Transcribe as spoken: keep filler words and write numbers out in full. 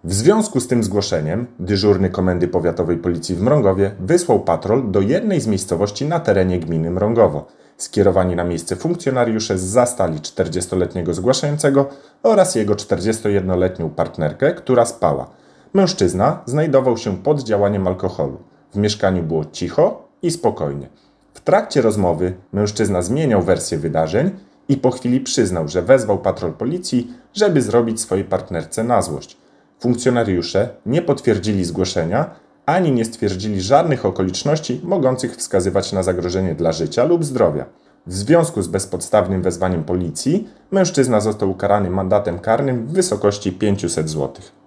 W związku z tym zgłoszeniem dyżurny Komendy Powiatowej Policji w Mrągowie wysłał patrol do jednej z miejscowości na terenie gminy Mrągowo. Skierowani na miejsce funkcjonariusze zastali czterdziestoletniego zgłaszającego oraz jego czterdziestojednoletnią partnerkę, która spała. Mężczyzna znajdował się pod działaniem alkoholu. W mieszkaniu było cicho i spokojnie. W trakcie rozmowy mężczyzna zmieniał wersję wydarzeń i po chwili przyznał, że wezwał patrol policji, żeby zrobić swojej partnerce na złość. Funkcjonariusze nie potwierdzili zgłoszenia, ani nie stwierdzili żadnych okoliczności mogących wskazywać na zagrożenie dla życia lub zdrowia. W związku z bezpodstawnym wezwaniem policji, mężczyzna został ukarany mandatem karnym w wysokości pięćset złotych.